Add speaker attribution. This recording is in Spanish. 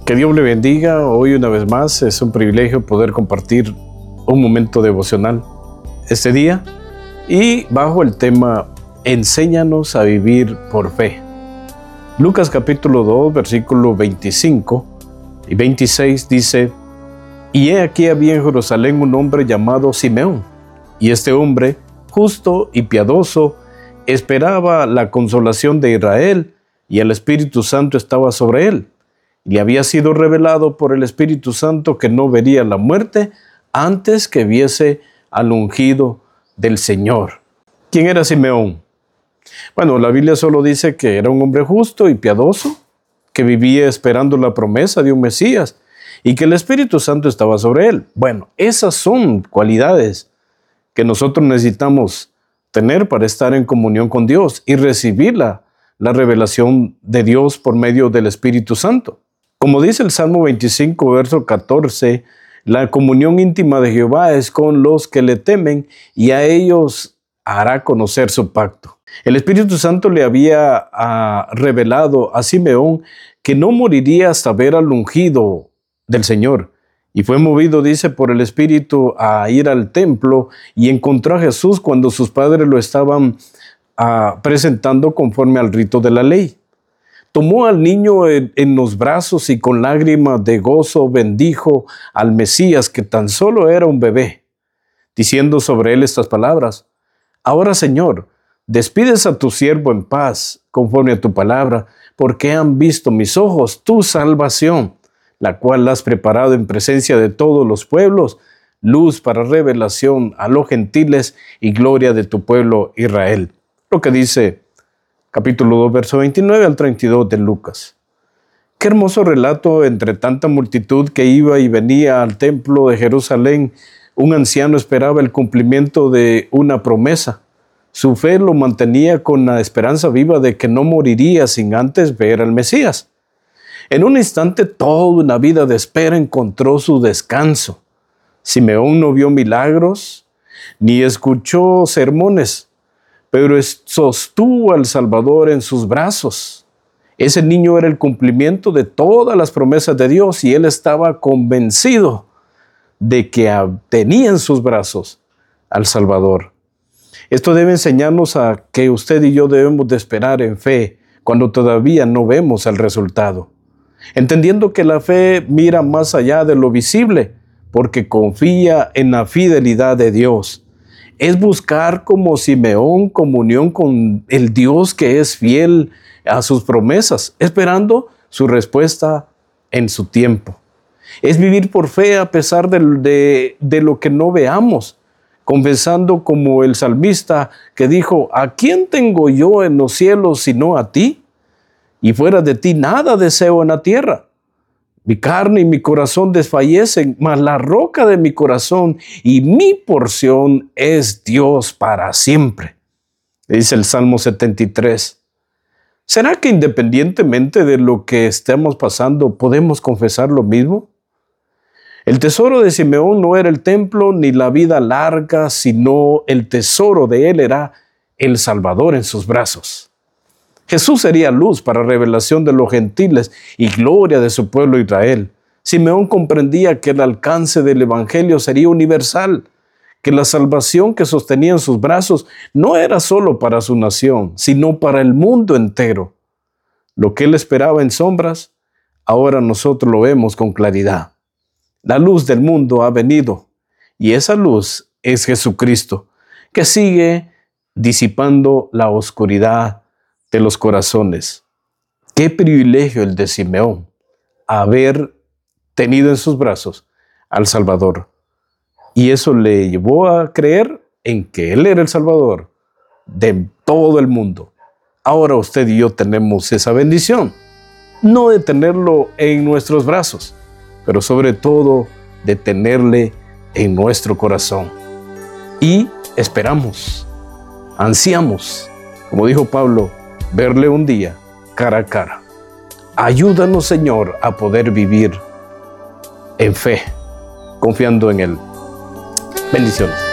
Speaker 1: Que Dios le bendiga. Hoy una vez más es un privilegio poder compartir un momento devocional este día y bajo el tema Enséñanos a vivir por fe. Lucas capítulo 2 versículo 25 y 26 dice: Y he aquí había en Jerusalén un hombre llamado Simeón, y este hombre, justo y piadoso, esperaba la consolación de Israel, y el Espíritu Santo estaba sobre él. Le había sido revelado por el Espíritu Santo que no vería la muerte antes que viese al ungido del Señor. ¿Quién era Simeón? Bueno, la Biblia solo dice que era un hombre justo y piadoso, que vivía esperando la promesa de un Mesías y que el Espíritu Santo estaba sobre él. Bueno, esas son cualidades que nosotros necesitamos tener para estar en comunión con Dios y recibir la revelación de Dios por medio del Espíritu Santo. Como dice el Salmo 25, verso 14, la comunión íntima de Jehová es con los que le temen y a ellos hará conocer su pacto. El Espíritu Santo le había revelado a Simeón que no moriría hasta ver al ungido del Señor. Y fue movido, dice, por el Espíritu a ir al templo y encontró a Jesús cuando sus padres lo estaban presentando conforme al rito de la ley. Tomó al niño en los brazos y con lágrimas de gozo bendijo al Mesías, que tan solo era un bebé, diciendo sobre él estas palabras: Ahora, Señor, despides a tu siervo en paz, conforme a tu palabra, porque han visto mis ojos tu salvación, la cual has preparado en presencia de todos los pueblos, luz para revelación a los gentiles y gloria de tu pueblo Israel. Lo que dice capítulo 2, verso 29 al 32 de Lucas. Qué hermoso relato entre tanta multitud que iba y venía al templo de Jerusalén. Un anciano esperaba el cumplimiento de una promesa. Su fe lo mantenía con la esperanza viva de que no moriría sin antes ver al Mesías. En un instante, toda una vida de espera encontró su descanso. Simeón no vio milagros, ni escuchó sermones, pero sostuvo al Salvador en sus brazos. Ese niño era el cumplimiento de todas las promesas de Dios y él estaba convencido de que tenía en sus brazos al Salvador. Esto debe enseñarnos a que usted y yo debemos de esperar en fe cuando todavía no vemos el resultado, entendiendo que la fe mira más allá de lo visible porque confía en la fidelidad de Dios. Es buscar como Simeón comunión con el Dios que es fiel a sus promesas, esperando su respuesta en su tiempo. Es vivir por fe a pesar de lo que no veamos, confesando como el salmista que dijo: ¿A quién tengo yo en los cielos sino a ti? Y fuera de ti nada deseo en la tierra. Mi carne y mi corazón desfallecen, mas la roca de mi corazón y mi porción es Dios para siempre. Dice el Salmo 73. ¿Será que independientemente de lo que estemos pasando, podemos confesar lo mismo? El tesoro de Simeón no era el templo ni la vida larga, sino el tesoro de él era el Salvador en sus brazos. Jesús sería luz para revelación de los gentiles y gloria de su pueblo Israel. Simeón comprendía que el alcance del evangelio sería universal, que la salvación que sostenía en sus brazos no era solo para su nación, sino para el mundo entero. Lo que él esperaba en sombras, ahora nosotros lo vemos con claridad. La luz del mundo ha venido y esa luz es Jesucristo, que sigue disipando la oscuridad de los corazones. Qué privilegio el de Simeón, haber tenido en sus brazos al Salvador. Y eso le llevó a creer en que Él era el Salvador de todo el mundo. Ahora usted y yo tenemos esa bendición, no de tenerlo en nuestros brazos, pero sobre todo de tenerle en nuestro corazón. Y esperamos, ansiamos, como dijo Pablo, verle un día cara a cara. Ayúdanos, Señor, a poder vivir en fe, confiando en Él. Bendiciones.